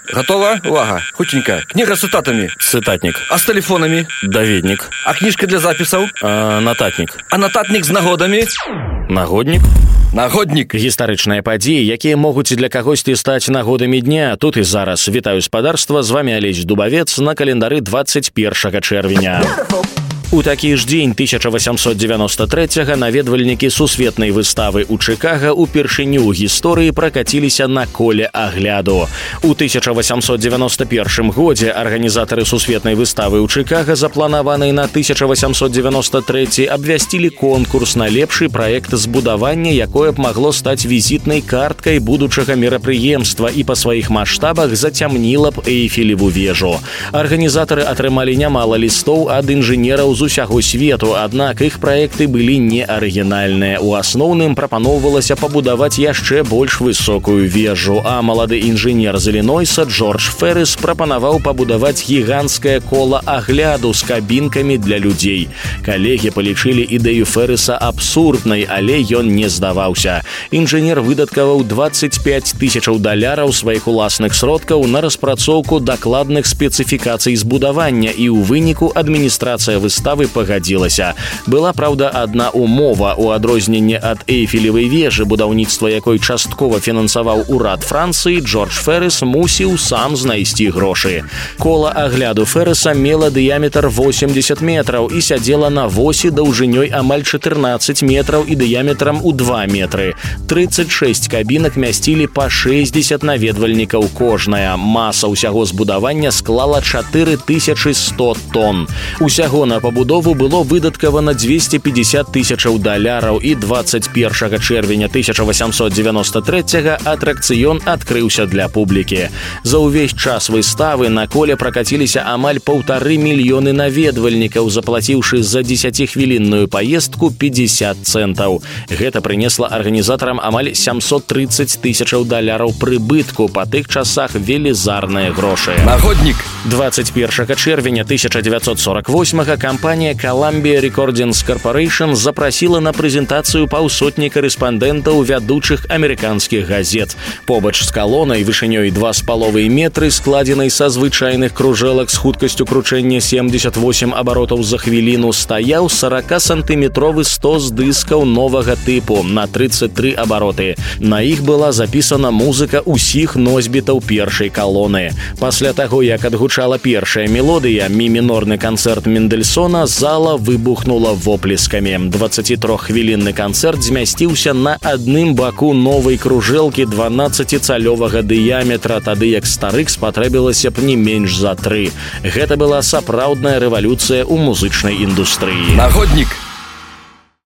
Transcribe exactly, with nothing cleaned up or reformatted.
Готова? Увага. Хутенька. Книга с цитатами. Цытатнік. А с телефонами? Даведнік. А книжка для записаў? А, нататнік. А нататнік з нагодамі? Нагоднік. Нагоднік. Гістарычныя падзеі, якія могуць для кагосьці стаць нагодамі дня. Тут і зараз. Вітаю спадарства, з вами Алесь Дубавец на календары двадцать першага чэрвеня. У такі ж дзень тысяча восемьсот девяносто третьего наведвальнікі сусветнай выставы ў Чыкага упершыню ў гісторыі пракаціліся на коле агляду. У тысяча восемьсот девяносто первом годзе арганізатары сусветнай выставы ў Чыкага, запланаванай на тысяча восемьсот девяносто третий, абвясцілі конкурс на лепшы праект збудавання, якое б магло стаць візітнай карткай будучага мерапрыемства і па сваіх маштабах зацямніла б Эйфелеву вежу. Арганізатары атрымалі нямала лістоў ад інжынераў з усяго свету, аднак іх праекты былі не арыгінальныя. У асноўным прапаноўвалася пабудаваць яшчэ больш высокую вежу, а малады інжынер з Ілінойса Джордж Феррис прапанаваў пабудаваць гіганцкае кола агляду з кабінкамі для людзей. Калегі палічылі ідэю Ферриса абсурднай, але ён не здаваўся. Інжынер выдаткаваў двадцать пять тысячаў даляраў сваіх уласных сродкаў на распрацоўку дакладных спецыфікацый збудавання, і ў выніку адміністрацыя выставы пагадзілася. Была, праўда, адна умова. У адрозненне ад Эйфелевай вежы, будаўніцтва якой часткова фінансаваў урад Францыі, Джордж Феррис мусіў сам знайсці грошы. Кола агляду Ферриса мела дыяметр восемьдесят метраў і сядзела на восі даўжынёй амаль чатырнаццаць метраў і дыяметрам у два метры. тридцать шесть кабінак мясцілі па шэсцьдзесят наведвальнікаў кожная. Маса ўсяго збудавання склала чатыры тысячы сто тонн. Усяго на пабудову было выдаткавана двести пятьдесят тысячаў даляраў, і двадцать первого чэрвеня тысяча восемьсот девяносто третьего атракцыён адкрыўся для публікі. За ўвесь час выставы на коле пракаціліся амаль паўтары мільёны наведвальнікаў, заплаціўшы за десятихвілінную паездку пятьдесят центаў. Гэта прынесла арганізатарам амаль семьсот тридцать тысячаў даляраў прыбытку, па тых часах велізарныя грошы. Нагоднік. двадцать первого чэрвеня тысяча девятьсот сорок восьмого кампанія Columbia Recordings Corporation запрасіла на прэзентацыю паўсотні карэспандэнтаў вядучых амерыканскіх газет. Побач з калонай вышынёй два з паловай метры, складзенай са звычайных кружэлак з хуткасцю кручэння семьдесят восемь абаротаў за хвіліну, стаяў сорокасантыметровы стос дыскаў новага тыпу на тридцать три абароты. На іх была запісана музыка ўсіх носьбітаў першай калоны. Пасля таго, як адгучала першая мелодыя, мі-мінорны канцэрт Мендельсона, зала выбухнула воплескамі. дваццацітроххвілінны канцэрт змясціўся на адным баку новай кружэлкі дванаццаціцалёвага дыяметра, тады як старых спатрэбілася б не менш за тры. Гэта была сапраўдная рэвалюцыя ў музычнай індустрыі. Нагоднік.